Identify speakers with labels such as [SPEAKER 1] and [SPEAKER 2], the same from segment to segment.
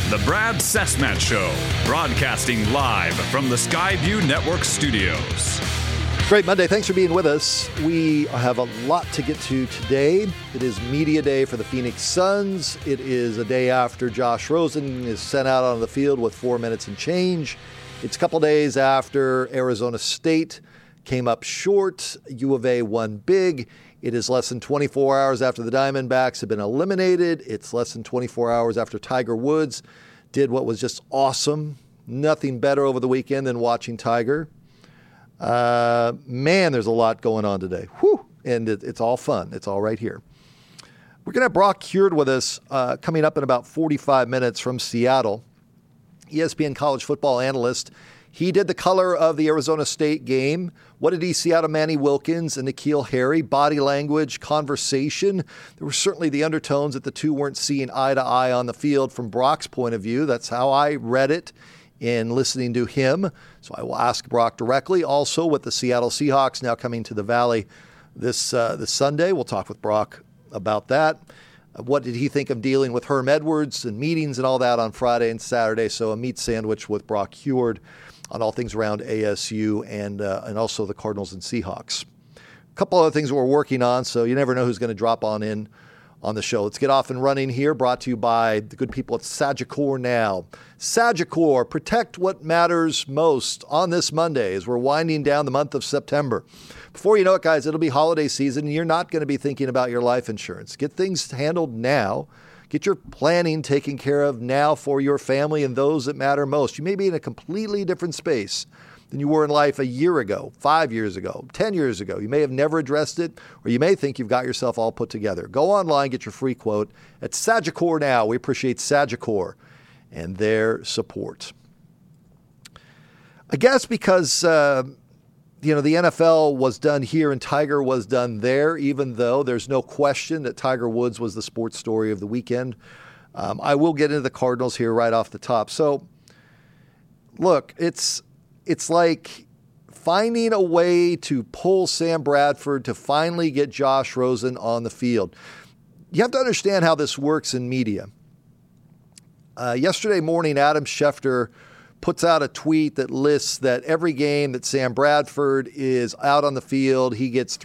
[SPEAKER 1] The Brad Cessmat Show, broadcasting live from the Skyview Network studios.
[SPEAKER 2] Great Monday. Thanks for being with us. We have a lot to get to today. It is media day for the Phoenix Suns. It is a day after Josh Rosen is sent out on the field with 4 minutes and change. It's a couple days after Arizona State came up short. U of A won big. It is less than 24 hours after the Diamondbacks have been eliminated. It's less than 24 hours after Tiger Woods did what was just awesome. Nothing better over the weekend than watching Tiger. Man, there's a lot going on today. Whew. And it's all fun. It's all right here. We're going to have Brock Huard with us coming up in about 45 minutes from Seattle. ESPN college football analyst. He did the color of the Arizona State game. What did he see out of Manny Wilkins and N'Keal Harry? Body language, conversation. There were certainly the undertones that the two weren't seeing eye to eye on the field from Brock's point of view. That's how I read it in listening to him. So I will ask Brock directly. Also, with the Seattle Seahawks now coming to the Valley this Sunday, we'll talk with Brock about that. What did he think of dealing with Herm Edwards and meetings and all that on Friday and Saturday? So a meat sandwich with Brock Huard on all things around ASU and also the Cardinals and Seahawks. A couple other things we're working on, so you never know who's going to drop on in on the show. Let's get off and running here, brought to you by the good people at Sagicor Now. Sagicor, protect what matters most on this Monday as we're winding down the month of September. Before you know it, guys, it'll be holiday season, and you're not going to be thinking about your life insurance. Get things handled now. Get your planning taken care of now for your family and those that matter most. You may be in a completely different space than you were in life a year ago, 5 years ago, 10 years ago. You may have never addressed it, or you may think you've got yourself all put together. Go online, get your free quote at Sagicor Now. We appreciate Sagicor and their support. I guess because the NFL was done here and Tiger was done there, even though there's no question that Tiger Woods was the sports story of the weekend. I will get into the Cardinals here right off the top. So, look, it's like finding a way to pull Sam Bradford to finally get Josh Rosen on the field. You have to understand how this works in media. Yesterday morning, Adam Schefter puts out a tweet that lists that every game that Sam Bradford is out on the field, he gets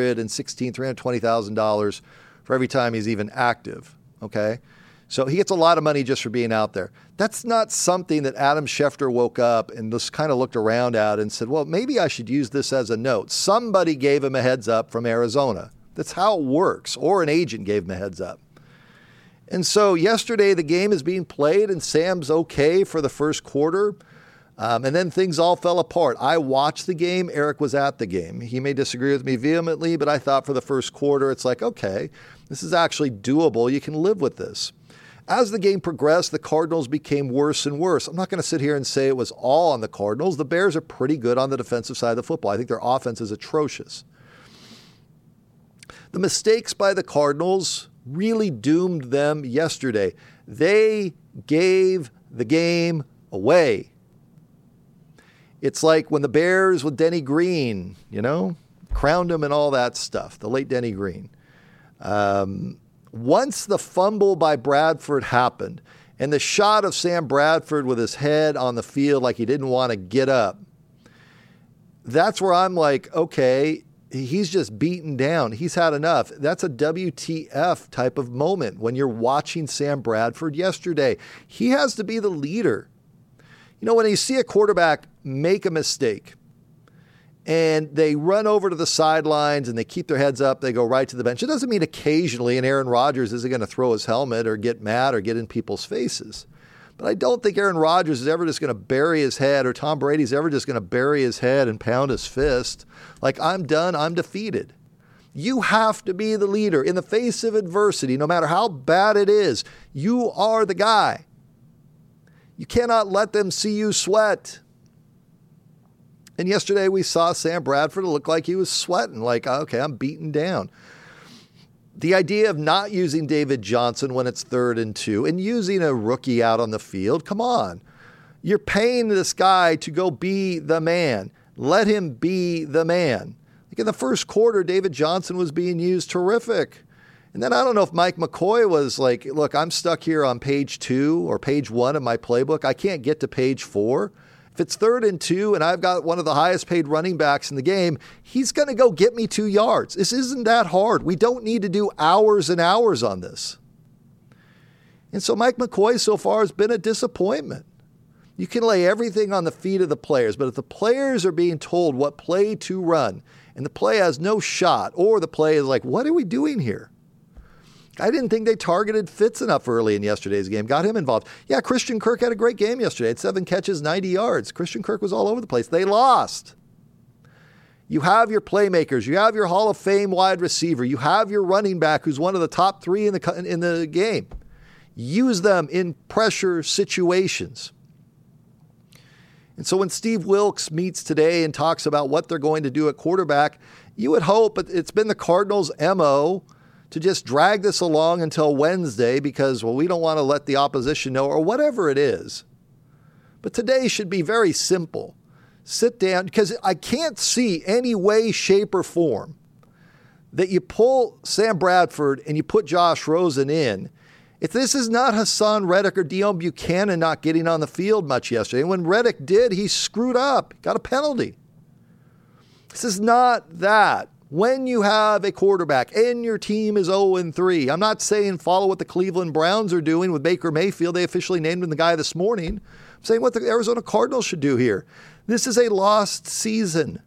[SPEAKER 2] $320,000 for every time he's even active. Okay? So he gets a lot of money just for being out there. That's not something that Adam Schefter woke up and just kind of looked around at and said, well, maybe I should use this as a note. Somebody gave him a heads up from Arizona. That's how it works. Or an agent gave him a heads up. And so yesterday the game is being played and Sam's okay for the first quarter. And then things all fell apart. I watched the game. Eric was at the game. He may disagree with me vehemently, but I thought for the first quarter, it's like, okay, this is actually doable. You can live with this. As the game progressed, the Cardinals became worse and worse. I'm not going to sit here and say it was all on the Cardinals. The Bears are pretty good on the defensive side of the football. I think their offense is atrocious. The mistakes by the Cardinals really doomed them yesterday. They gave the game away. It's like when the Bears with Denny Green, crowned him and all that stuff, the late Denny Green. Once the fumble by Bradford happened and the shot of Sam Bradford with his head on the field like he didn't want to get up, that's where I'm like, okay, he's just beaten down. He's had enough. That's a WTF type of moment when you're watching Sam Bradford yesterday. He has to be the leader. When you see a quarterback make a mistake and they run over to the sidelines and they keep their heads up, they go right to the bench. It doesn't mean occasionally and Aaron Rodgers isn't going to throw his helmet or get mad or get in people's faces. But I don't think Aaron Rodgers is ever just going to bury his head, or Tom Brady's ever just going to bury his head and pound his fist like, I'm done, I'm defeated. You have to be the leader in the face of adversity, no matter how bad it is. You are the guy. You cannot let them see you sweat. And yesterday we saw Sam Bradford look like he was sweating, like, okay, I'm beaten down. The idea of not using David Johnson when it's 3rd and 2 and using a rookie out on the field, come on. You're paying this guy to go be the man. Let him be the man. Like in the first quarter, David Johnson was being used terrific. And then I don't know if Mike McCoy was like, look, I'm stuck here on page 2 or page 1 of my playbook. I can't get to page 4. If it's 3rd and 2 and I've got one of the highest paid running backs in the game, he's going to go get me 2 yards. This isn't that hard. We don't need to do hours and hours on this. And so Mike McCoy so far has been a disappointment. You can lay everything on the feet of the players, but if the players are being told what play to run and the play has no shot, or the play is like, what are we doing here? I didn't think they targeted Fitz enough early in yesterday's game, got him involved. Yeah, Christian Kirk had a great game yesterday. Had 7 catches, 90 yards. Christian Kirk was all over the place. They lost. You have your playmakers. You have your Hall of Fame wide receiver. You have your running back who's one of the top 3 in the game. Use them in pressure situations. And so when Steve Wilks meets today and talks about what they're going to do at quarterback, you would hope, but it's been the Cardinals' MO to just drag this along until Wednesday because, well, we don't want to let the opposition know or whatever it is. But today should be very simple. Sit down, because I can't see any way, shape, or form that you pull Sam Bradford and you put Josh Rosen in. If this is not Hassan Reddick or Deone Buchanan not getting on the field much yesterday, and when Reddick did, he screwed up, got a penalty. This is not that. When you have a quarterback and your team is 0-3, I'm not saying follow what the Cleveland Browns are doing with Baker Mayfield. They officially named him the guy this morning. I'm saying what the Arizona Cardinals should do here. This is a lost season.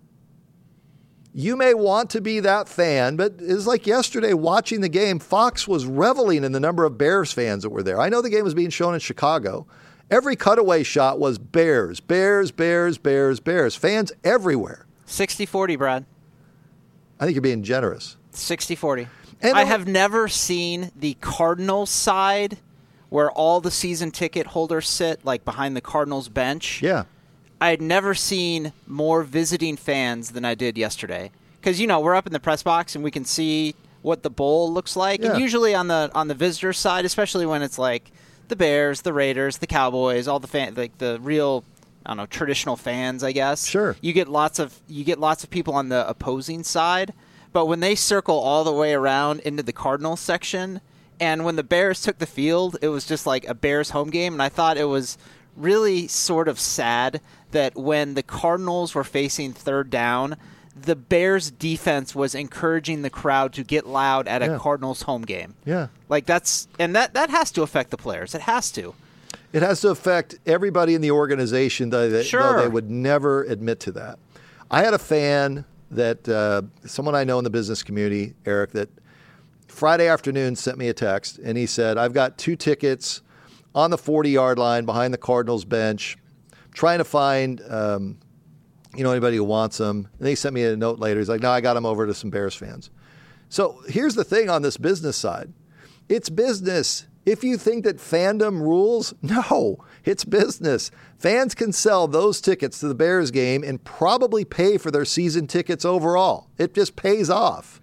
[SPEAKER 2] You may want to be that fan, but it's like yesterday watching the game, Fox was reveling in the number of Bears fans that were there. I know the game was being shown in Chicago. Every cutaway shot was Bears, Bears, Bears, Bears, Bears. Fans everywhere.
[SPEAKER 3] 60-40, Brad.
[SPEAKER 2] I think you're being generous.
[SPEAKER 3] 60-40. I have never seen the Cardinals side where all the season ticket holders sit, like behind the Cardinals bench.
[SPEAKER 2] Yeah.
[SPEAKER 3] I had never seen more visiting fans than I did yesterday. Because, we're up in the press box and we can see what the bowl looks like. Yeah. And usually on the visitor side, especially when it's like the Bears, the Raiders, the Cowboys, all the like the real, traditional fans, I guess.
[SPEAKER 2] Sure.
[SPEAKER 3] You get lots of people on the opposing side. But when they circle all the way around into the Cardinals section, and when the Bears took the field, it was just like a Bears home game. And I thought it was really sort of sad that when the Cardinals were facing 3rd down, the Bears defense was encouraging the crowd to get loud at a Cardinals home game.
[SPEAKER 2] Yeah.
[SPEAKER 3] Like that has to affect the players. It has to.
[SPEAKER 2] It has to affect everybody in the organization, though they would never admit to that. I had a fan that someone I know in the business community, Eric, that Friday afternoon sent me a text, and he said, I've got 2 tickets on the 40-yard line behind the Cardinals bench, trying to find anybody who wants them. And he sent me a note later. He's like, no, I got them over to some Bears fans. So here's the thing on this business side. It's business. If you think that fandom rules, no, it's business. Fans can sell those tickets to the Bears game and probably pay for their season tickets overall. It just pays off.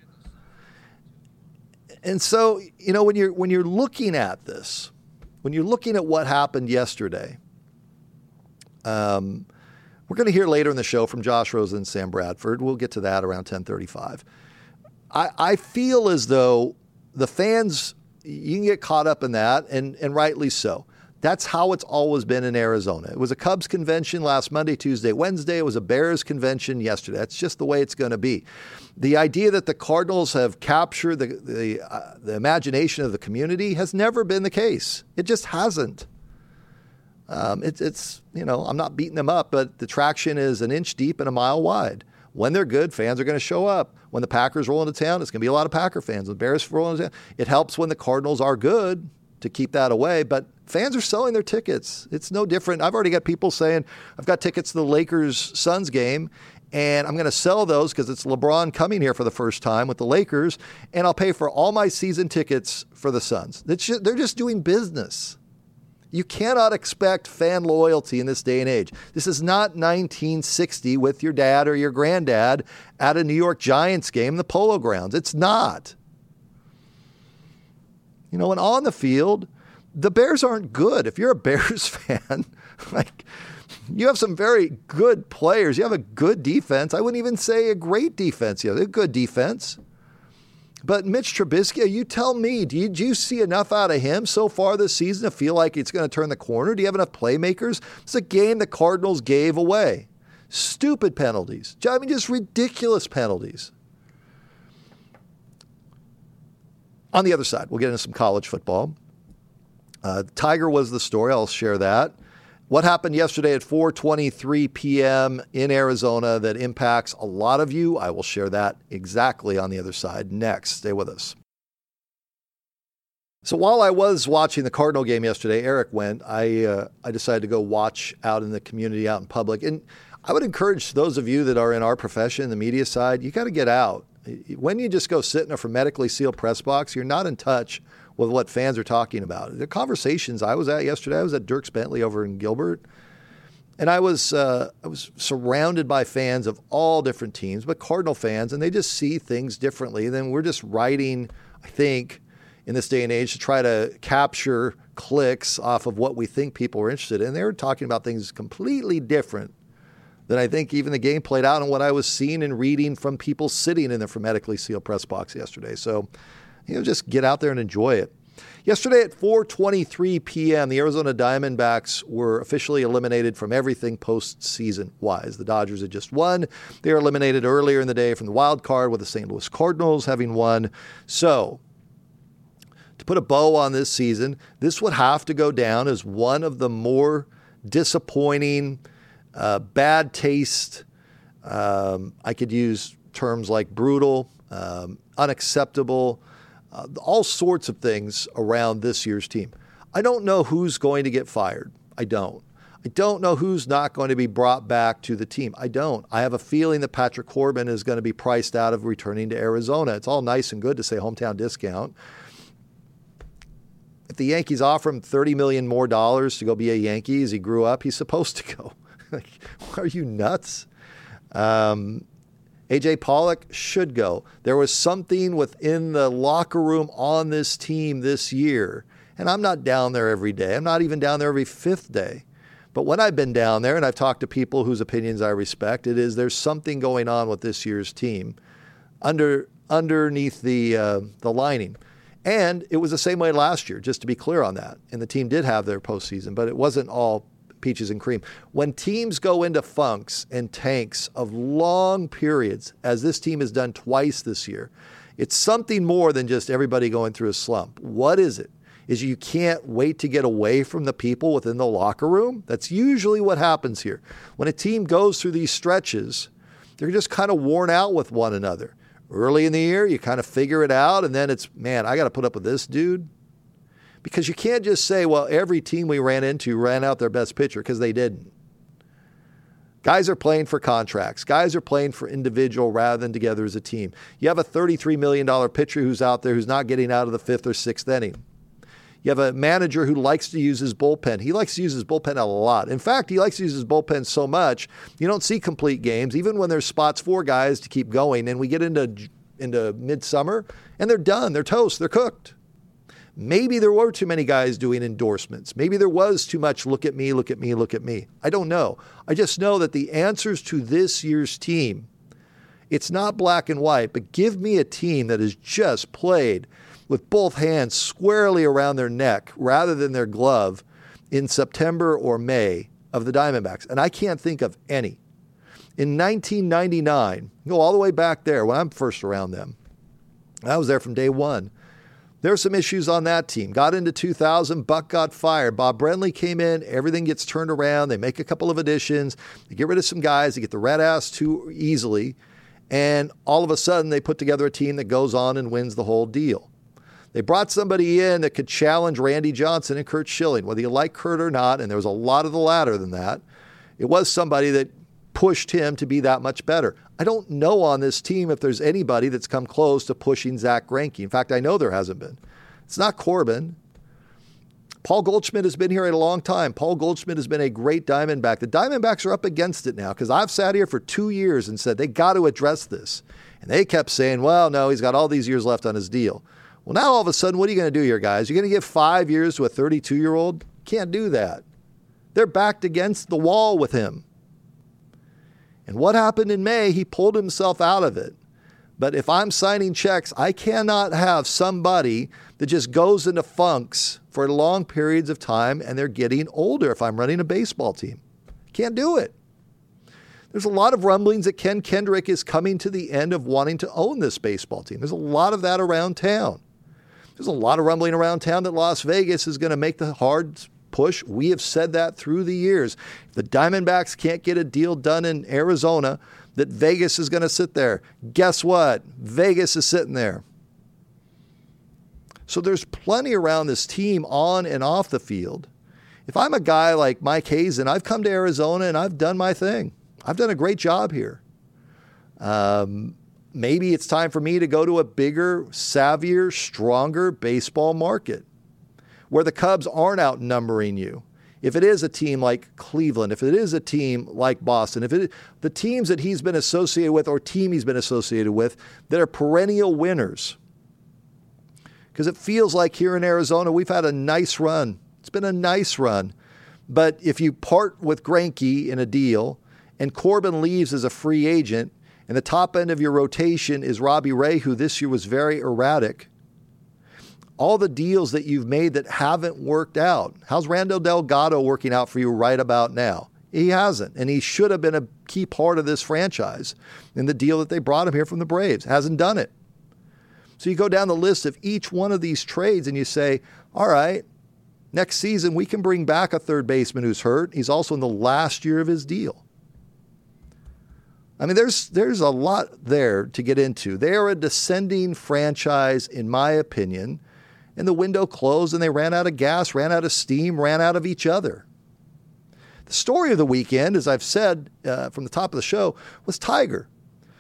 [SPEAKER 2] And so, when you're looking at this, when you're looking at what happened yesterday, we're going to hear later in the show from Josh Rosen and Sam Bradford. We'll get to that around 10:35. I feel as though the fans, you can get caught up in that, and rightly so. That's how it's always been in Arizona. It was a Cubs convention last Monday, Tuesday, Wednesday. It was a Bears convention yesterday. That's just the way it's going to be. The idea that the Cardinals have captured the imagination of the community has never been the case. It just hasn't. It's I'm not beating them up, but the traction is an inch deep and a mile wide. When they're good, fans are going to show up. When the Packers roll into town, it's going to be a lot of Packer fans. When the Bears roll into town, it helps when the Cardinals are good to keep that away, but fans are selling their tickets. It's no different. I've already got people saying, I've got tickets to the Lakers-Suns game, and I'm going to sell those because it's LeBron coming here for the first time with the Lakers, and I'll pay for all my season tickets for the Suns. They're just doing business. You cannot expect fan loyalty in this day and age. This is not 1960 with your dad or your granddad at a New York Giants game in the Polo Grounds. It's not. And on the field, the Bears aren't good. If you're a Bears fan, you have some very good players. You have a good defense. I wouldn't even say a great defense. You have a good defense. But Mitch Trubisky, you tell me, did you see enough out of him so far this season to feel like it's going to turn the corner? Do you have enough playmakers? It's a game the Cardinals gave away. Stupid penalties. I mean, just ridiculous penalties. On the other side, we'll get into some college football. Tiger was the story. I'll share that. What happened yesterday at 4:23 p.m. in Arizona that impacts a lot of you? I will share that exactly on the other side next. Stay with us. So while I was watching the Cardinal game yesterday, Eric went. I decided to go watch out in the community, out in public. And I would encourage those of you that are in our profession, the media side, you got to get out. When you just go sit in a hermetically sealed press box, you're not in touch with what fans are talking about. The conversations I was at yesterday, I was at Dierks Bentley over in Gilbert, and I was surrounded by fans of all different teams, but Cardinal fans, and they just see things differently than we're just writing, I think, in this day and age to try to capture clicks off of what we think people are interested in. They were talking about things completely different than I think even the game played out and what I was seeing and reading from people sitting in the hermetically sealed press box yesterday. So, just get out there and enjoy it. Yesterday at 4:23 p.m., the Arizona Diamondbacks were officially eliminated from everything postseason-wise. The Dodgers had just won. They were eliminated earlier in the day from the wild card with the St. Louis Cardinals having won. So, to put a bow on this season, this would have to go down as one of the more disappointing, bad taste. I could use terms like brutal, unacceptable, all sorts of things around this year's team. I don't know who's going to get fired. I don't know who's not going to be brought back to the team. I have a feeling that Patrick Corbin is going to be priced out of returning to Arizona. It's all nice and good to say hometown discount. If the Yankees offer him $30 million more to go be a Yankee as he grew up, he's supposed to go. Are you nuts? A.J. Pollock should go. There was something within the locker room on this team this year, and I'm not down there every day. I'm not even down there every fifth day. But when I've been down there and I've talked to people whose opinions I respect, there's something going on with this year's team underneath the lining. And it was the same way last year, just to be clear on that. And the team did have their postseason, but it wasn't all peaches and cream. When teams go into funks and tanks of long periods, as this team has done twice this year, it's something more than just everybody going through a slump. What is it? Is you can't wait to get away from the people within the locker room? That's usually what happens here. When a team goes through these stretches, they're just kind of worn out with one another. Early in the year, you kind of figure it out, and then it's, man, I got to put up with this dude. Because you can't just say, well, every team we ran into ran out their best pitcher, because they didn't. Guys are playing for contracts. Guys are playing for individual rather than together as a team. You have a $33 million pitcher who's out there who's not getting out of the fifth or sixth inning. You have a manager who likes to use his bullpen. He likes to use his bullpen a lot. In fact, he likes to use his bullpen so much, you don't see complete games, even when there's spots for guys to keep going. And we get into midsummer, and they're done. They're toast. They're cooked. Maybe there were too many guys doing endorsements. Maybe there was too much look at me, look at me, look at me. I don't know. I just know that the answers to this year's team, it's not black and white, but give me a team that has just played with both hands squarely around their neck rather than their glove in September or May of the Diamondbacks. And I can't think of any. In 1999, go all the way back there when I'm first around them. I was there from day one. There were some issues on that team. Got into 2000, Buck got fired. Bob Brenly came in, everything gets turned around. They make a couple of additions. They get rid of some guys. They get the red ass too easily. And all of a sudden, they put together a team that goes on and wins the whole deal. They brought somebody in that could challenge Randy Johnson and Curt Schilling, whether you like Curt or not, and there was a lot of the latter than that. It was somebody that pushed him to be that much better. I don't know on this team if there's anybody that's come close to pushing Zach Greinke. In fact, I know there hasn't been. It's not Corbin. Paul Goldschmidt has been here a long time. Paul Goldschmidt has been a great Diamondback. The Diamondbacks are up against it now because I've sat here for 2 years and said they got to address this. And they kept saying, well, no, he's got all these years left on his deal. Well, now all of a sudden, what are you going to do here, guys? You're going to give 5 years to a 32-year-old? Can't do that. They're backed against the wall with him. And what happened in May? He pulled himself out of it. But if I'm signing checks, I cannot have somebody that just goes into funks for long periods of time and they're getting older if I'm running a baseball team. Can't do it. There's a lot of rumblings that Ken Kendrick is coming to the end of wanting to own this baseball team. There's a lot of that around town. There's a lot of rumbling around town that Las Vegas is going to make the hard push. We have said that through the years. If the Diamondbacks can't get a deal done in Arizona, that Vegas is going to sit there. Guess what? Vegas is sitting there. So there's plenty around this team on and off the field. If I'm a guy like Mike Hazen, I've come to Arizona and I've done my thing. I've done a great job here. Maybe it's time for me to go to a bigger, savvier, stronger baseball market where the Cubs aren't outnumbering you. If it is a team like Cleveland, if it is a team like Boston, the teams that he's been associated with or team he's been associated with that are perennial winners. Because it feels like here in Arizona, we've had a nice run. It's been a nice run. But if you part with Greinke in a deal and Corbin leaves as a free agent and the top end of your rotation is Robbie Ray, who this year was very erratic, all the deals that you've made that haven't worked out. How's Randall Delgado working out for you right about now? He hasn't, and he should have been a key part of this franchise in the deal that they brought him here from the Braves. Hasn't done it. So you go down the list of each one of these trades and you say, all right, next season we can bring back a third baseman who's hurt. He's also in the last year of his deal. I mean, there's a lot there to get into. They are a descending franchise, in my opinion. And the window closed and they ran out of gas, ran out of steam, ran out of each other. The story of the weekend, as I've said from the top of the show, was Tiger.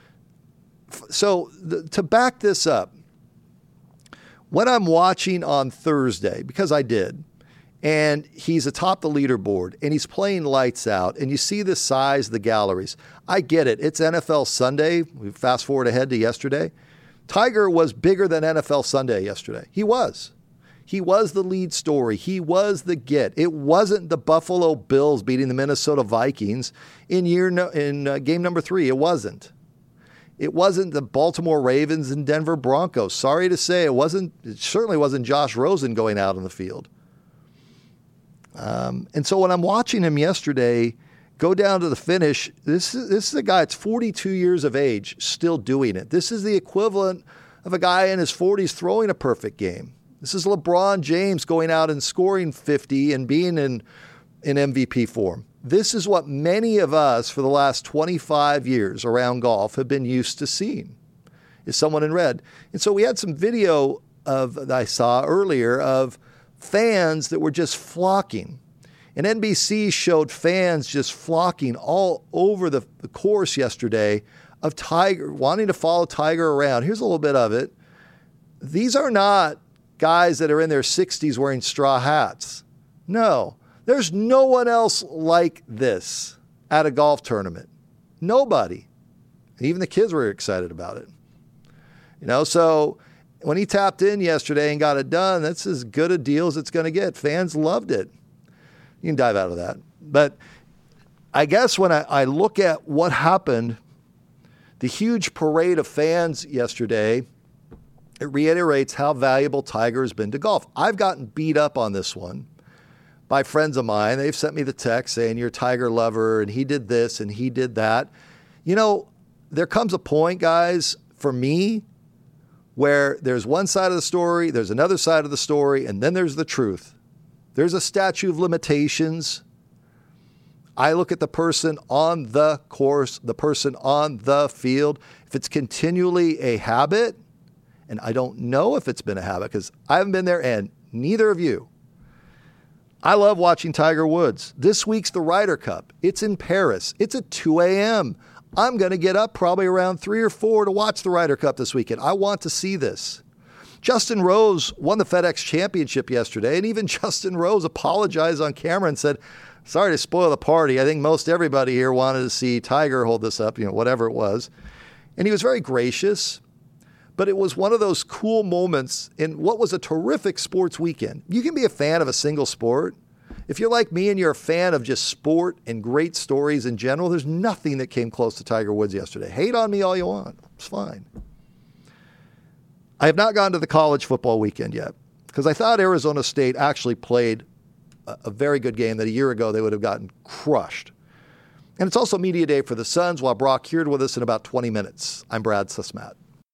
[SPEAKER 2] So to back this up, when I'm watching on Thursday, because I did, and he's atop the leaderboard and he's playing lights out and you see the size of the galleries. I get it. It's NFL Sunday. We fast forward ahead to yesterday. Tiger was bigger than NFL Sunday yesterday. He was. He was the lead story. He was the get. It wasn't the Buffalo Bills beating the Minnesota Vikings in game number 3. It wasn't. It wasn't the Baltimore Ravens and Denver Broncos. Sorry to say, it certainly wasn't Josh Rosen going out on the field. And so when I'm watching him yesterday go down to the finish, this is a guy that's 42 years of age still doing it. This is the equivalent of a guy in his 40s throwing a perfect game. This is LeBron James going out and scoring 50 and being in MVP form. This is what many of us for the last 25 years around golf have been used to seeing, is someone in red. And so we had some video that I saw earlier of fans that were just flocking. And NBC showed fans just flocking all over the course yesterday of Tiger, wanting to follow Tiger around. Here's a little bit of it. These are not guys that are in their 60s wearing straw hats. No, there's no one else like this at a golf tournament. Nobody. And even the kids were excited about it. So when he tapped in yesterday and got it done, that's as good a deal as it's going to get. Fans loved it. You can dive out of that. But I guess when I look at what happened, the huge parade of fans yesterday, it reiterates how valuable Tiger has been to golf. I've gotten beat up on this one by friends of mine. They've sent me the text saying, you're a Tiger lover, and he did this, and he did that. There comes a point, guys, for me, where there's one side of the story, there's another side of the story, and then there's the truth. There's a statute of limitations. I look at the person on the course, the person on the field. If it's continually a habit, and I don't know if it's been a habit because I haven't been there and neither of you. I love watching Tiger Woods. This week's the Ryder Cup. It's in Paris. It's at 2 a.m. I'm going to get up probably around 3 or 4 to watch the Ryder Cup this weekend. I want to see this. Justin Rose won the FedEx Championship yesterday, and even Justin Rose apologized on camera and said, sorry to spoil the party. I think most everybody here wanted to see Tiger hold this up, whatever it was. And he was very gracious, but it was one of those cool moments in what was a terrific sports weekend. You can be a fan of a single sport. If you're like me and you're a fan of just sport and great stories in general, there's nothing that came close to Tiger Woods yesterday. Hate on me all you want. It's fine. I have not gone to the college football weekend yet because I thought Arizona State actually played a very good game that a year ago they would have gotten crushed. And it's also media day for the Suns. While Brock Huard with us in about 20 minutes. I'm Brad Susmat.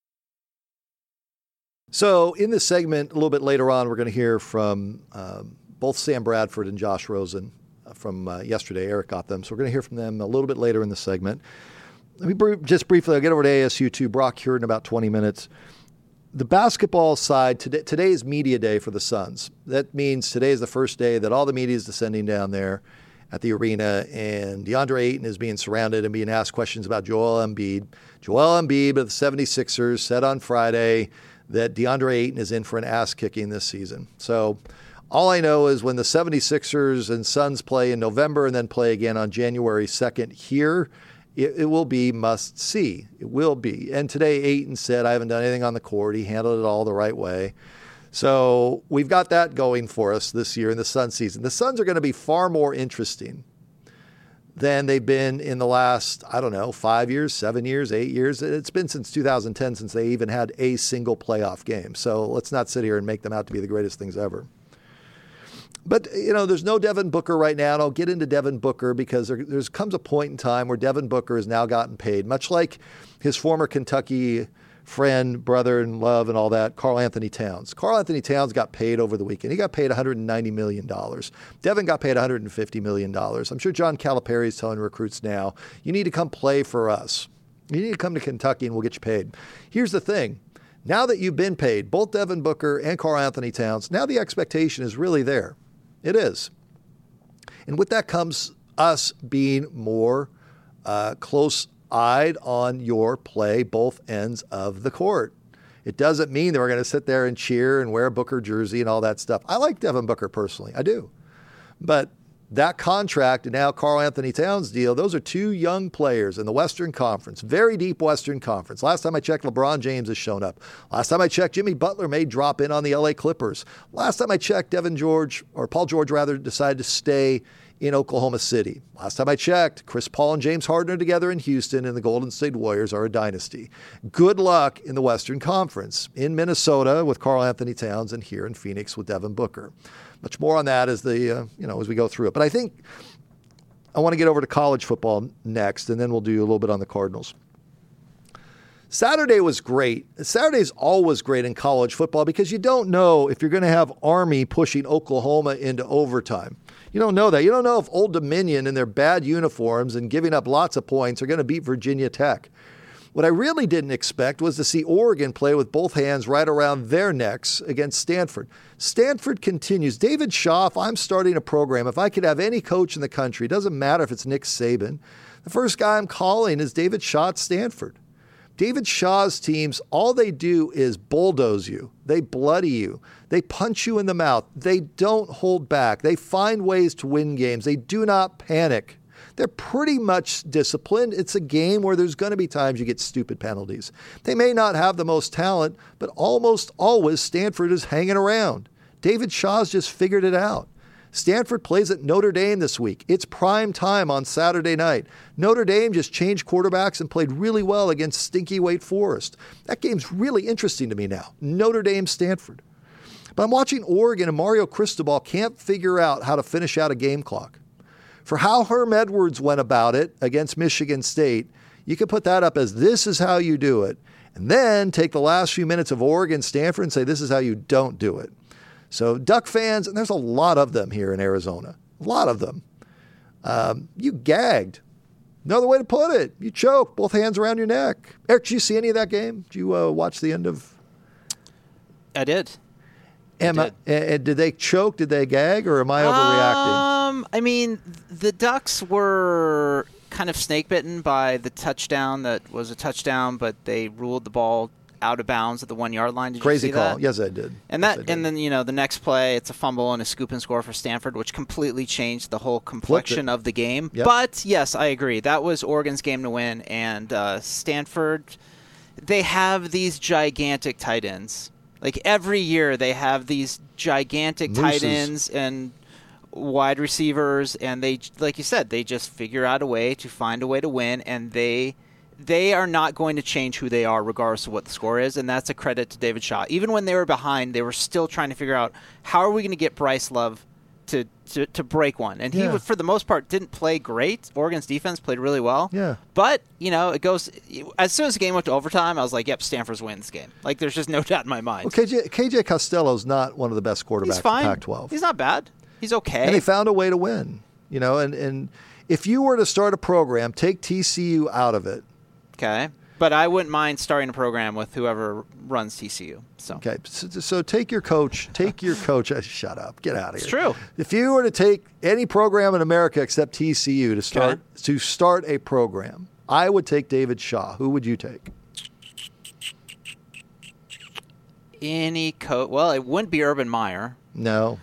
[SPEAKER 2] So in this segment, a little bit later on, we're going to hear from both Sam Bradford and Josh Rosen from yesterday. Eric got them. So we're going to hear from them a little bit later in the segment. Let me just briefly, I'll get over to ASU to Brock Huard in about 20 minutes. The basketball side, today is media day for the Suns. That means today is the first day that all the media is descending down there at the arena, and DeAndre Ayton is being surrounded and being asked questions about Joel Embiid. Joel Embiid of the 76ers said on Friday that DeAndre Ayton is in for an ass-kicking this season. So all I know is when the 76ers and Suns play in November and then play again on January 2nd here, it will be must-see. It will be. And today Ayton said, I haven't done anything on the court. He handled it all the right way. So we've got that going for us this year in the Suns season. The Suns are going to be far more interesting than they've been in the last, 5 years, 7 years, 8 years. It's been since 2010 since they even had a single playoff game. So let's not sit here and make them out to be the greatest things ever. But, there's no Devin Booker right now, and I'll get into Devin Booker because there comes a point in time where Devin Booker has now gotten paid, much like his former Kentucky friend, brother in love and all that, Karl Anthony Towns. Karl Anthony Towns got paid over the weekend. He got paid $190 million. Devin got paid $150 million. I'm sure John Calipari is telling recruits now, you need to come play for us. You need to come to Kentucky and we'll get you paid. Here's the thing. Now that you've been paid, both Devin Booker and Karl Anthony Towns, now the expectation is really there. It is. And with that comes us being more close-eyed on your play, both ends of the court. It doesn't mean that we're going to sit there and cheer and wear a Booker jersey and all that stuff. I like Devin Booker personally. I do. But that contract and now Karl Anthony Towns deal, those are two young players in the Western Conference, very deep Western Conference. Last time I checked, LeBron James has shown up. Last time I checked, Jimmy Butler may drop in on the LA Clippers. Last time I checked, Paul George decided to stay in Oklahoma City. Last time I checked, Chris Paul and James Harden are together in Houston, and the Golden State Warriors are a dynasty. Good luck in the Western Conference, in Minnesota with Karl Anthony Towns and here in Phoenix with Devin Booker. Much more on that as as we go through it. But I think I want to get over to college football next, and then we'll do a little bit on the Cardinals. Saturday was great. Saturday's always great in college football because you don't know if you're going to have Army pushing Oklahoma into overtime. You don't know that. You don't know if Old Dominion in their bad uniforms and giving up lots of points are going to beat Virginia Tech. What I really didn't expect was to see Oregon play with both hands right around their necks against Stanford. Stanford continues. David Shaw, if I'm starting a program, if I could have any coach in the country, it doesn't matter if it's Nick Saban, the first guy I'm calling is David Shaw at Stanford. David Shaw's teams, all they do is bulldoze you. They bloody you. They punch you in the mouth. They don't hold back. They find ways to win games. They do not panic. They're pretty much disciplined. It's a game where there's going to be times you get stupid penalties. They may not have the most talent, but almost always Stanford is hanging around. David Shaw's just figured it out. Stanford plays at Notre Dame this week. It's prime time on Saturday night. Notre Dame just changed quarterbacks and played really well against stinky Wake Forest. That game's really interesting to me now. Notre Dame, Stanford. But I'm watching Oregon and Mario Cristobal can't figure out how to finish out a game clock. For how Herm Edwards went about it against Michigan State, you could put that up as this is how you do it. And then take the last few minutes of Oregon, Stanford and say this is how you don't do it. So Duck fans, and there's a lot of them here in Arizona, a lot of them, you gagged. No other way to put it. You choked, both hands around your neck. Eric, did you see any of that game? Did you watch the end of?
[SPEAKER 3] I did.
[SPEAKER 2] And did they choke? Did they gag? Or am I overreacting?
[SPEAKER 3] I mean, the Ducks were kind of snake bitten by the touchdown that was a touchdown, but they ruled the ball out of bounds at the 1 yard line. Did
[SPEAKER 2] Crazy
[SPEAKER 3] you see
[SPEAKER 2] call.
[SPEAKER 3] that?
[SPEAKER 2] Yes, I did.
[SPEAKER 3] And then the next play, it's a fumble and a scoop and score for Stanford, which completely changed the whole complexion of the game.
[SPEAKER 2] Yep.
[SPEAKER 3] But yes, I agree. That was Oregon's game to win, and Stanford, they have these gigantic tight ends. Like every year, they have these gigantic tight ends and wide receivers, and they, like you said, they just figure out a way to find a way to win, and they they are not going to change who they are regardless of what the score is, and that's a credit to David Shaw. Even when they were behind, they were still trying to figure out how are we going to get Bryce Love to break one. And he, for the most part, didn't play great. Oregon's defense played really well.
[SPEAKER 2] Yeah.
[SPEAKER 3] But, it goes – as soon as the game went to overtime, I was like, yep, Stanford's winning this game. Like, there's just no doubt in my mind.
[SPEAKER 2] Well, KJ Costello's not one of the best quarterbacks
[SPEAKER 3] He's fine.
[SPEAKER 2] in Pac-12.
[SPEAKER 3] He's not bad. He's okay.
[SPEAKER 2] And they found a way to win, and if you were to start a program, take TCU out of it.
[SPEAKER 3] Okay. But I wouldn't mind starting a program with whoever runs TCU. So.
[SPEAKER 2] Okay, so take your coach. Shut up. Get out of here.
[SPEAKER 3] It's true.
[SPEAKER 2] If you were to take any program in America except TCU to start a program, I would take David Shaw. Who would you take?
[SPEAKER 3] Any coach? Well, it wouldn't be Urban Meyer.
[SPEAKER 2] No.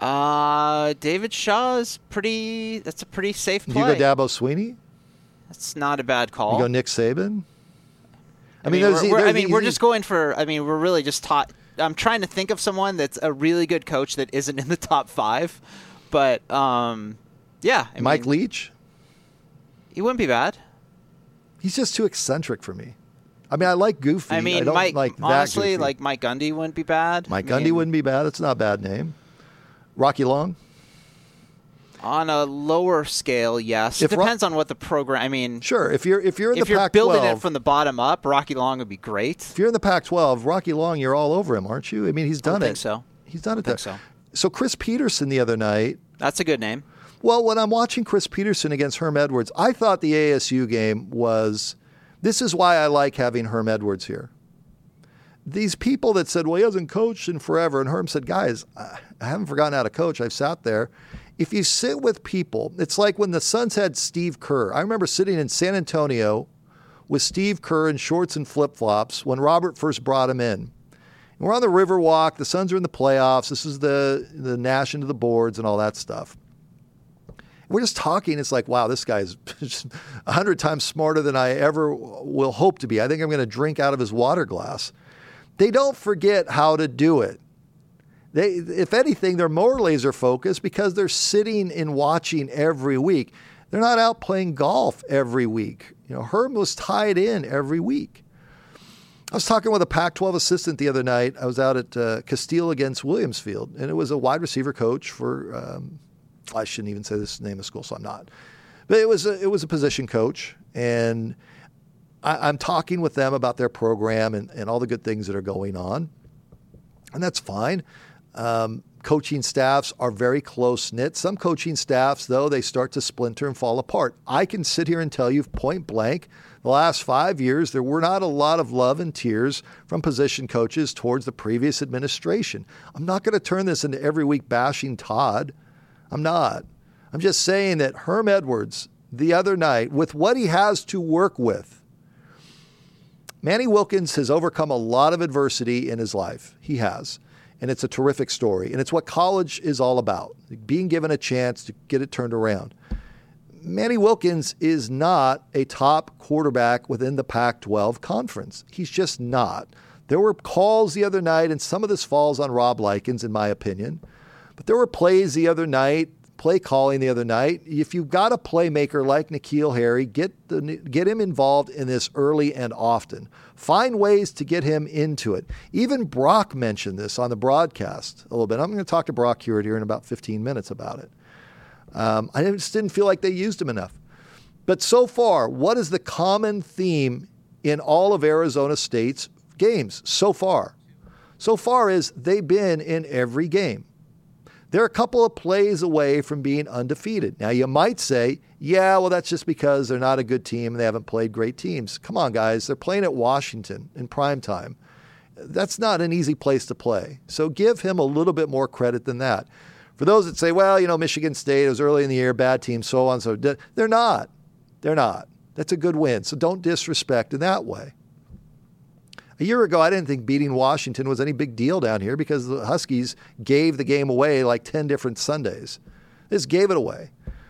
[SPEAKER 3] David Shaw is that's a pretty safe play.
[SPEAKER 2] You go Dabo Swinney?
[SPEAKER 3] That's not a bad call.
[SPEAKER 2] You go Nick Saban?
[SPEAKER 3] We're just going for. We're really just taught. I'm trying to think of someone that's a really good coach that isn't in the top 5, but
[SPEAKER 2] Mike Leach.
[SPEAKER 3] He wouldn't be bad.
[SPEAKER 2] He's just too eccentric for me. I like Goofy. I don't
[SPEAKER 3] Mike,
[SPEAKER 2] like that
[SPEAKER 3] honestly,
[SPEAKER 2] Goofy.
[SPEAKER 3] like Mike Gundy wouldn't be bad.
[SPEAKER 2] Mike Gundy wouldn't be bad. It's not a bad name. Rocky Long.
[SPEAKER 3] On a lower scale, yes. It depends on what the program.
[SPEAKER 2] Sure. If you're in the Pac-12,
[SPEAKER 3] if you're building it from the bottom up, Rocky Long would be great.
[SPEAKER 2] If you're in the Pac-12, Rocky Long, you're all over him, aren't you? He's done it.
[SPEAKER 3] I think so.
[SPEAKER 2] He's done it.
[SPEAKER 3] I think so.
[SPEAKER 2] So Chris Peterson the other night.
[SPEAKER 3] That's a good name.
[SPEAKER 2] Well, when I'm watching Chris Peterson against Herm Edwards, I thought the ASU game was. This is why I like having Herm Edwards here. These people that said, well, he hasn't coached in forever, and Herm said, guys, I haven't forgotten how to coach. I've sat there. If you sit with people, it's like when the Suns had Steve Kerr. I remember sitting in San Antonio with Steve Kerr in shorts and flip-flops when Robert first brought him in. And we're on the Riverwalk. The Suns are in the playoffs. This is the Nash into the boards and all that stuff. We're just talking. It's like, wow, this guy's 100 times smarter than I ever will hope to be. I think I'm going to drink out of his water glass. They don't forget how to do it. If anything, they're more laser focused because they're sitting and watching every week. They're not out playing golf every week. Herm was tied in every week. I was talking with a Pac-12 assistant the other night. I was out at Castile against Williamsfield, and it was a wide receiver coach for. I shouldn't even say this name of school, so I'm not. But it was a position coach, and I'm talking with them about their program and all the good things that are going on, and that's fine. Coaching staffs are very close-knit. Some coaching staffs, though, they start to splinter and fall apart. I can sit here and tell you point blank, the last 5 years, there were not a lot of love and tears from position coaches towards the previous administration. I'm not going to turn this into every week bashing Todd. I'm not. I'm just saying that Herm Edwards, the other night, with what he has to work with, Manny Wilkins has overcome a lot of adversity in his life. He has. And it's a terrific story. And it's what college is all about, being given a chance to get it turned around. Manny Wilkins is not a top quarterback within the Pac-12 conference. He's just not. There were calls the other night, and some of this falls on Rob Likens, in my opinion. But there were plays the other night, play calling the other night. If you've got a playmaker like N'Keal Harry, get him involved in this early and often. Find ways to get him into it. Even Brock mentioned this on the broadcast a little bit. I'm going to talk to Brock Hewitt here in about 15 minutes about it. I just didn't feel like they used him enough. But so far, what is the common theme in all of Arizona State's games so far? So far is they've been in every game. They're a couple of plays away from being undefeated. Now, you might say, yeah, well, that's just because they're not a good team and they haven't played great teams. Come on, guys. They're playing at Washington in primetime. That's not an easy place to play. So give him a little bit more credit than that. For those that say, well, Michigan State, it was early in the year, bad team, so on, so they're not. They're not. That's a good win. So don't disrespect in that way. A year ago, I didn't think beating Washington was any big deal down here because the Huskies gave the game away like 10 different Sundays. They just gave it away.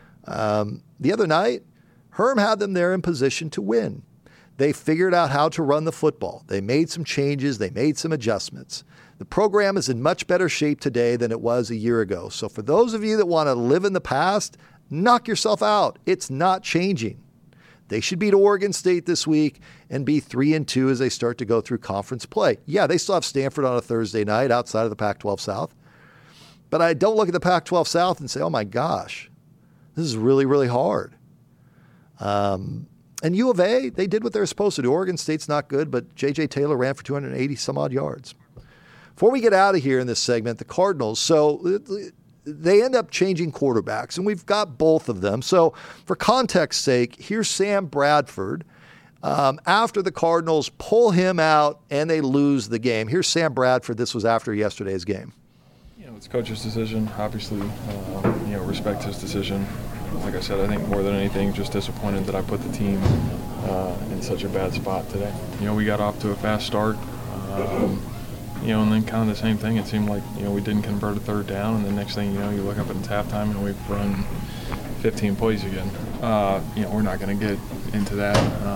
[SPEAKER 2] The other night, Herm had them there in position to win. They figured out how to run the football. They made some changes. They made some adjustments. The program is in much better shape today than it was a year ago. So for those of you that want to live in the past, knock yourself out. It's not changing. They should beat Oregon State this week and be 3-2 as they start to go through conference play. Yeah, they still have Stanford on a Thursday night outside of the Pac-12 South. But I don't look at the Pac-12 South and say, oh my gosh, this is really, really hard. And U of A, they did what they were supposed to do. Oregon State's not good, but J.J. Taylor ran for 280 some odd yards. Before we get out of here in this segment, the Cardinals, so they end up changing quarterbacks, and we've got both of them. So for context's sake, here's Sam Bradford. After the Cardinals pull him out and they lose the game. Here's Sam Bradford. This was after yesterday's game.
[SPEAKER 4] It's coach's decision. Obviously, respect his decision. Like I said, I think more than anything, just disappointed that I put the team in such a bad spot today. We got off to a fast start. And then kind of the same thing. It seemed like, we didn't convert a third down, and the next thing you know, you look up and it's halftime and we've run 15 plays again. We're not going to get into that.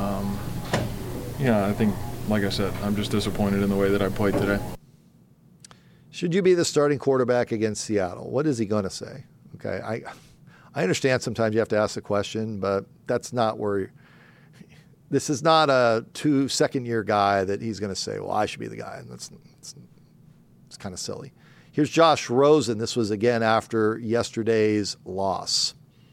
[SPEAKER 4] I think, like I said, I'm just disappointed in the way that I played today.
[SPEAKER 2] Should you be the starting quarterback against Seattle? What is he going to say? Okay, I understand sometimes you have to ask the question, but that's not where this is not a second-year guy that he's going to say, well, I should be the guy. And it's kind of silly. Here's Josh Rosen. This was, again, after yesterday's loss.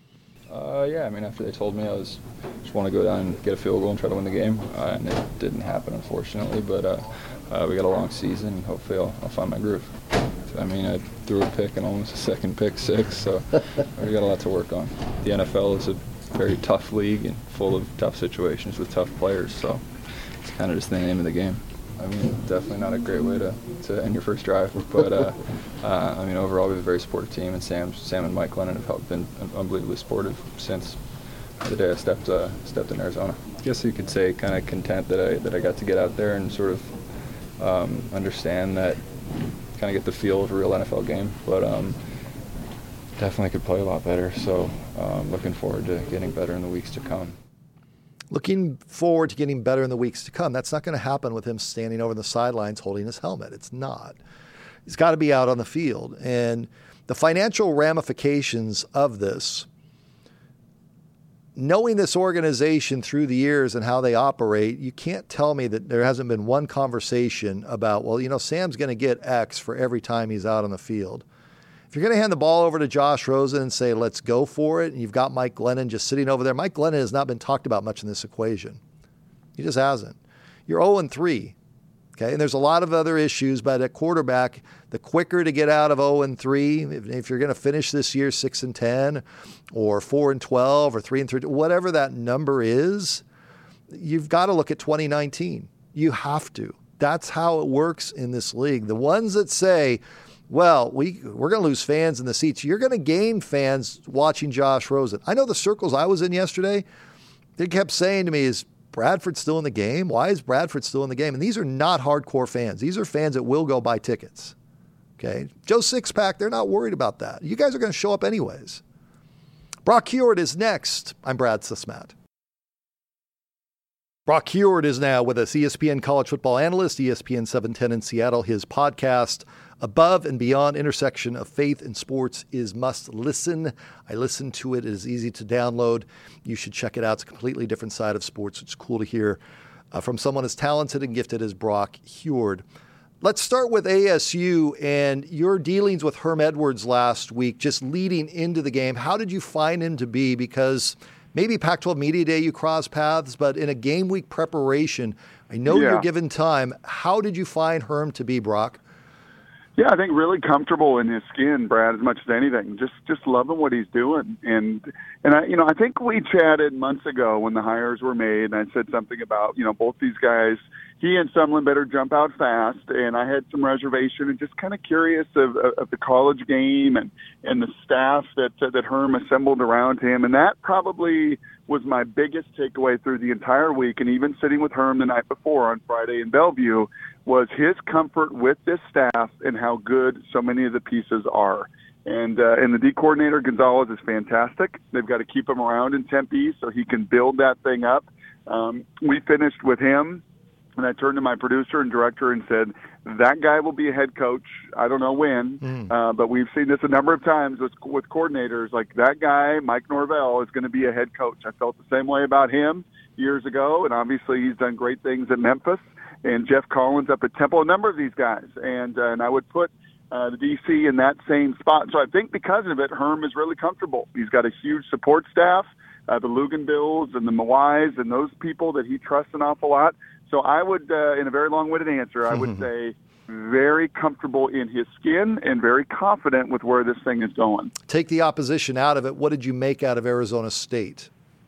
[SPEAKER 5] After they told me I just want to go down and get a field goal and try to win the game, and it didn't happen, unfortunately, but we got a long season, and hopefully I'll find my groove. I threw a pick and almost a second pick six, so we got a lot to work on. The NFL is a very tough league and full of tough situations with tough players, so it's kind of just the name of the game. Definitely not a great way to end your first drive, but overall we have a very supportive team, and Sam and Mike Glennon have been unbelievably supportive since the day I stepped in Arizona. I guess you could say kind of content that I got to get out there and sort of understand that, kind of get the feel of a real NFL game, but definitely could play a lot better. So looking forward to getting better in the weeks to come.
[SPEAKER 2] Looking forward to getting better in the weeks to come. That's not going to happen with him standing over the sidelines holding his helmet. It's not. He's got to be out on the field. And the financial ramifications of this, knowing this organization through the years and how they operate, you can't tell me that there hasn't been one conversation about, Sam's going to get X for every time he's out on the field. If you're going to hand the ball over to Josh Rosen and say, let's go for it, and you've got Mike Glennon just sitting over there, Mike Glennon has not been talked about much in this equation. He just hasn't. You're 0-3, okay? And there's a lot of other issues, but at quarterback, the quicker to get out of 0-3, if you're going to finish this year 6-10 or 4-12 or 3-3, whatever that number is, you've got to look at 2019. You have to. That's how it works in this league. The ones that say, well, we're going to lose fans in the seats. You're going to gain fans watching Josh Rosen. I know the circles I was in yesterday, they kept saying to me, is Bradford still in the game? Why is Bradford still in the game? And these are not hardcore fans. These are fans that will go buy tickets. Okay? Joe Sixpack, they're not worried about that. You guys are going to show up anyways. Brock Huard is next. I'm Brad Susmat. Brock Huard is now with us, ESPN college football analyst, ESPN 710 in Seattle. His podcast, Above and Beyond Intersection of Faith and Sports, is must listen. I listened to it. It is easy to download. You should check it out. It's a completely different side of sports. It's cool to hear from someone as talented and gifted as Brock Huard. Let's start with ASU and your dealings with Herm Edwards last week, just leading into the game. How did you find him to be? Because maybe Pac-12 Media Day you cross paths, but in a game week preparation, I know you're given time. How did you find Herm to be, Brock?
[SPEAKER 6] Yeah, I think really comfortable in his skin, Brad, as much as anything. Just loving what he's doing. And I think we chatted months ago when the hires were made, and I said something about, both these guys, he and Sumlin better jump out fast. And I had some reservation and just kind of curious of the college game and the staff that Herm assembled around him. And that probably was my biggest takeaway through the entire week. And even sitting with Herm the night before on Friday in Bellevue was his comfort with this staff and how good so many of the pieces are. And the D coordinator, Gonzalez, is fantastic. They've got to keep him around in Tempe so he can build that thing up. We finished with him And I turned to my producer and director and said, that guy will be a head coach. I don't know when, but we've seen this a number of times with coordinators. Like, that guy, Mike Norvell, is going to be a head coach. I felt the same way about him years ago, and obviously he's done great things at Memphis. And Jeff Collins up at Temple, a number of these guys. And I would put the DC in that same spot. So I think because of it, Herm is really comfortable. He's got a huge support staff, the Luganbills and the Mawais and those people that he trusts an awful lot. So I would, in a very long-winded answer, I would say very comfortable in his skin and very confident with where this thing is going.
[SPEAKER 2] Take the opposition out of it. What did you make out of Arizona State?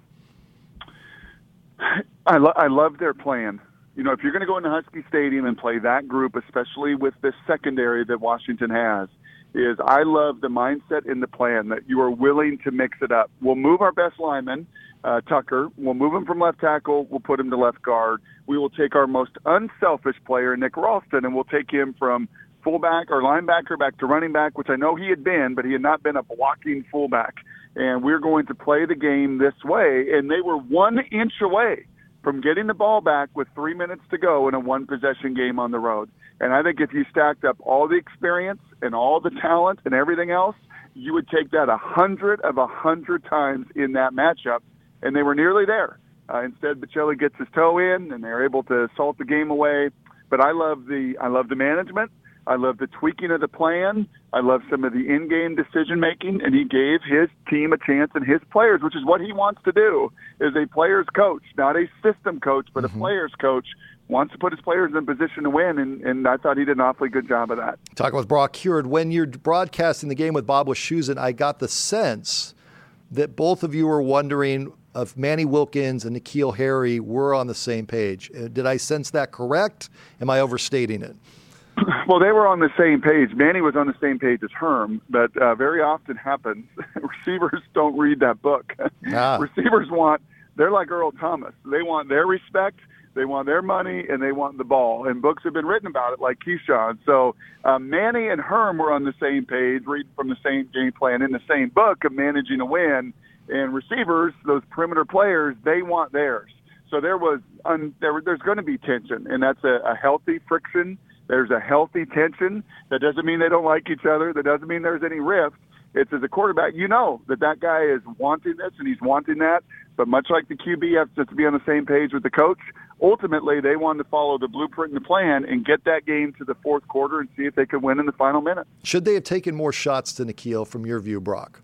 [SPEAKER 6] I love their plan. You know, if you're going to go into Husky Stadium and play that group, especially with this secondary that Washington has, is I love the mindset and the plan that you are willing to mix it up. We'll move our best lineman, Tucker. We'll move him from left tackle. We'll put him to left guard. We will take our most unselfish player, Nick Ralston, and we'll take him from fullback or linebacker back to running back, which I know he had been, but he had not been a blocking fullback. And we're going to play the game this way. And they were 1 inch away from getting the ball back with 3 minutes to go in a one-possession game on the road. And I think if you stacked up all the experience and all the talent and everything else, you would take that 100 of 100 times in that matchup, and they were nearly there. Instead, Bocelli gets his toe in, and they're able to salt the game away. But I love the management. I love the tweaking of the plan. I love some of the in-game decision-making, and he gave his team a chance and his players, which is what he wants to do, is a player's coach, not a system coach, but a player's coach, wants to put his players in position to win, and I thought he did an awfully good job of that.
[SPEAKER 2] Talking with Brock Huard, when you're broadcasting the game with Bob Wischusen, I got the sense that both of you were wondering if Manny Wilkins and N'Keal Harry were on the same page. Did I sense that correct? Am I overstating it?
[SPEAKER 6] Well, they were on the same page. Manny was on the same page as Herm, but very often happens. Receivers don't read that book. Receivers they're like Earl Thomas. They want their respect, they want their money, and they want the ball. And books have been written about it, like Keyshawn. So Manny and Herm were on the same page, reading from the same game plan in the same book of managing a win. And receivers, those perimeter players, they want theirs. So there's going to be tension, and that's a healthy friction. There's a healthy tension. That doesn't mean they don't like each other. That doesn't mean there's any rift. It's as a quarterback, you know that guy is wanting this and he's wanting that. But much like the QB has to be on the same page with the coach, ultimately they wanted to follow the blueprint and the plan and get that game to the fourth quarter and see if they could win in the final minute.
[SPEAKER 2] Should they have taken more shots to N'Keal from your view, Brock?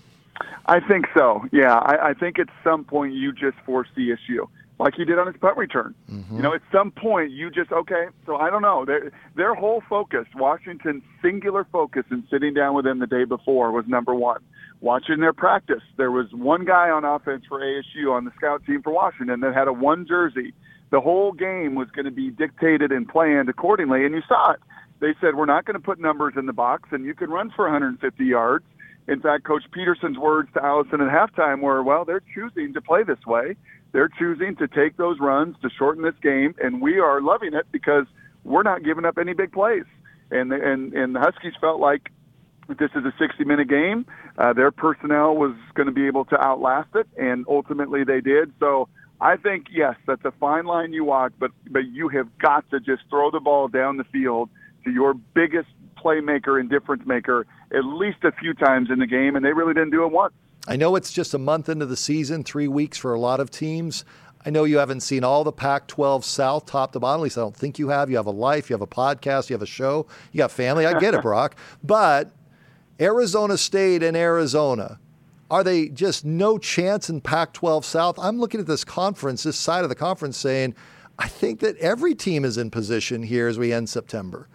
[SPEAKER 6] I think so, yeah. I think at some point you just force the issue, like he did on his punt return. Mm-hmm. You know, at some point you just, okay, so I don't know. Their whole focus, Washington's singular focus in sitting down with them the day before was number one. Watching their practice, there was one guy on offense for ASU on the scout team for Washington that had a one jersey. The whole game was going to be dictated and planned accordingly, and you saw it. They said, we're not going to put numbers in the box, and you can run for 150 yards. In fact, Coach Peterson's words to Allison at halftime were, well, they're choosing to play this way. They're choosing to take those runs to shorten this game, and we are loving it because we're not giving up any big plays. And the Huskies felt like this is a 60-minute game. Their personnel was going to be able to outlast it, and ultimately they did. So I think, yes, that's a fine line you walk, but you have got to just throw the ball down the field to your biggest playmaker and difference maker at least a few times in the game, and they really didn't do it once.
[SPEAKER 2] I know it's just a month into the season, 3 weeks for a lot of teams. I know you haven't seen all the Pac-12 South top to bottom. At least I don't think you have. You have a life, you have a podcast, you have a show, you got family. I get it, Brock. But Arizona State and Arizona, are they just no chance in Pac-12 South? I'm looking at this conference, this side of the conference, saying I think that every team is in position here as we end September.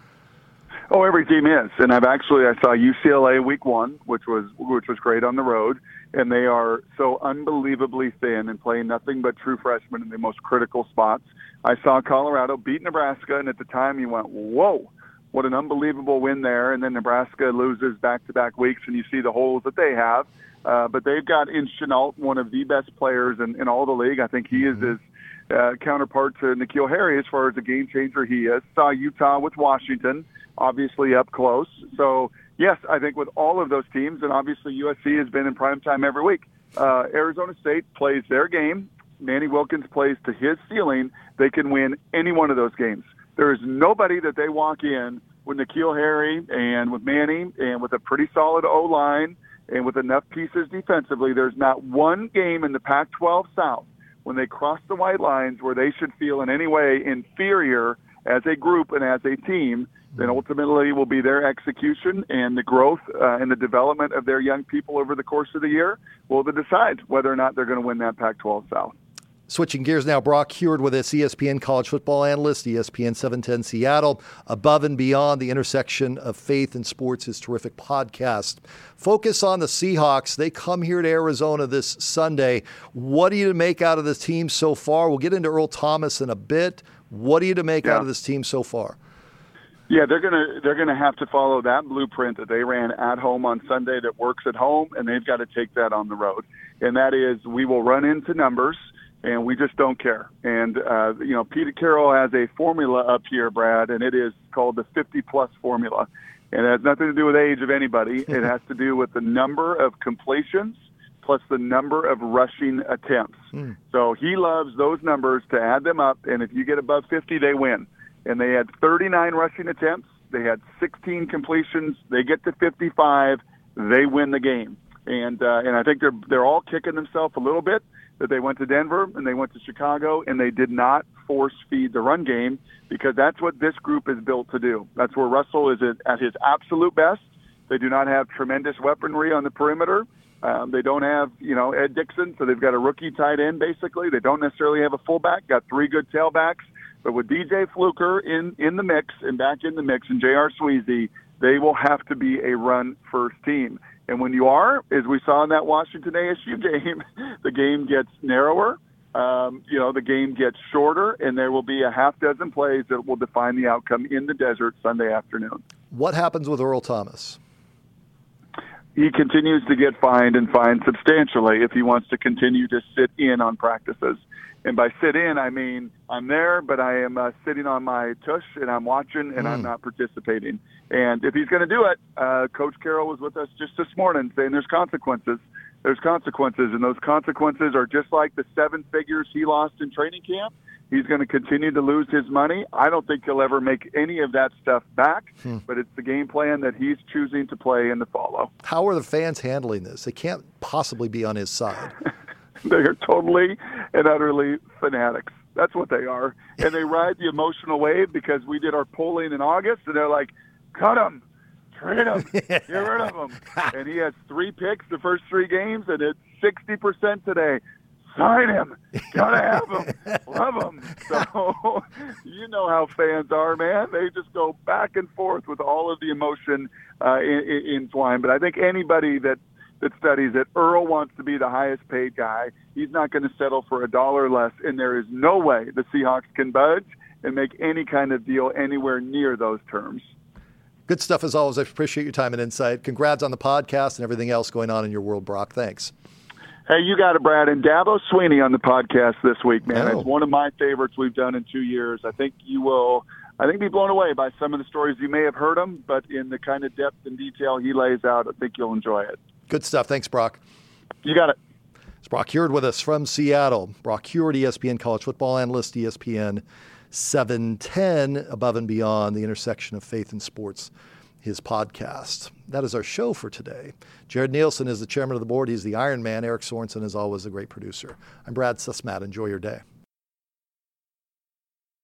[SPEAKER 6] Oh, every team is, and I saw UCLA week one, which was great on the road, and they are so unbelievably thin and playing nothing but true freshmen in the most critical spots. I saw Colorado beat Nebraska, and at the time you went, whoa, what an unbelievable win there, and then Nebraska loses back-to-back weeks, and you see the holes that they have. But they've got in Chenault, one of the best players in all the league. I think he is his counterpart to N'Keal Harry as far as the game changer he is. Saw Utah with Washington, obviously up close. So, yes, I think with all of those teams, and obviously USC has been in prime time every week, Arizona State plays their game, Manny Wilkins plays to his ceiling, they can win any one of those games. There is nobody that they walk in with N'Keal Harry and with Manny and with a pretty solid O-line and with enough pieces defensively. There's not one game in the Pac-12 South when they cross the white lines where they should feel in any way inferior as a group and as a team. Then ultimately will be their execution and the growth and the development of their young people over the course of the year will decide whether or not they're going to win that Pac-12 South.
[SPEAKER 2] Switching gears now, Brock Huard with us, ESPN college football analyst, ESPN 710 Seattle, Above and Beyond, the intersection of faith and sports, his terrific podcast. Focus on the Seahawks. They come here to Arizona this Sunday. What are you to make out of this team so far? We'll get into Earl Thomas in a bit. What are you to make out of this team so far?
[SPEAKER 6] Yeah, they're gonna have to follow that blueprint that they ran at home on Sunday that works at home, and they've got to take that on the road. And that is, we will run into numbers, and we just don't care. And Pete Carroll has a formula up here, Brad, and it is called the 50-plus formula. And it has nothing to do with age of anybody. It has to do with the number of completions plus the number of rushing attempts. So he loves those numbers to add them up, and if you get above 50, they win. And they had 39 rushing attempts. They had 16 completions. They get to 55. They win the game. And I think they're all kicking themselves a little bit that they went to Denver and they went to Chicago and they did not force feed the run game, because that's what this group is built to do. That's where Russell is at his absolute best. They do not have tremendous weaponry on the perimeter. They don't have, Ed Dixon, so they've got a rookie tight end basically. They don't necessarily have a fullback, got three good tailbacks. But with DJ Fluker in the mix and back in the mix and J.R. Sweezy, they will have to be a run-first team. And when you are, as we saw in that Washington ASU game, the game gets narrower, the game gets shorter, and there will be a half dozen plays that will define the outcome in the desert Sunday afternoon.
[SPEAKER 2] What happens with Earl Thomas?
[SPEAKER 6] He continues to get fined and fined substantially if he wants to continue to sit in on practices. And by sit in, I mean I'm there, but I am sitting on my tush and I'm watching and I'm not participating. And if he's going to do it, Coach Carroll was with us just this morning saying there's consequences. There's consequences, and those consequences are just like the 7 figures he lost in training camp. He's going to continue to lose his money. I don't think he'll ever make any of that stuff back, but it's the game plan that he's choosing to play and to follow.
[SPEAKER 2] How are the fans handling this? They can't possibly be on his side.
[SPEAKER 6] They are totally and utterly fanatics. That's what they are. And they ride the emotional wave because we did our polling in August, and they're like, cut him, trade him, get rid of him. And he has 3 picks the first 3 games, and it's 60% today. Sign him. Gotta have him. Love him. So you know how fans are, man. They just go back and forth with all of the emotion entwined. But I think anybody that studies it, Earl wants to be the highest paid guy. He's not going to settle for $1 less, and there is no way the Seahawks can budge and make any kind of deal anywhere near those terms.
[SPEAKER 2] Good stuff as always. I appreciate your time and insight. Congrats on the podcast and everything else going on in your world, Brock. Thanks.
[SPEAKER 6] Hey, you got it, Brad. And Dabo Swinney on the podcast this week, man. It's one of my favorites we've done in 2 years. I think you will be blown away by some of the stories. You may have heard them, but in the kind of depth and detail he lays out, I think you'll enjoy it.
[SPEAKER 2] Good stuff. Thanks, Brock.
[SPEAKER 6] You got it.
[SPEAKER 2] It's Brock Huard with us from Seattle. Brock Huard, ESPN college football analyst, ESPN 710, Above and Beyond, the intersection of faith and sports, his podcast. That is our show for today. Jared Nielsen is the chairman of the board. He's the Iron Man. Eric Sorensen is always a great producer. I'm Brad Sussman. Enjoy your day.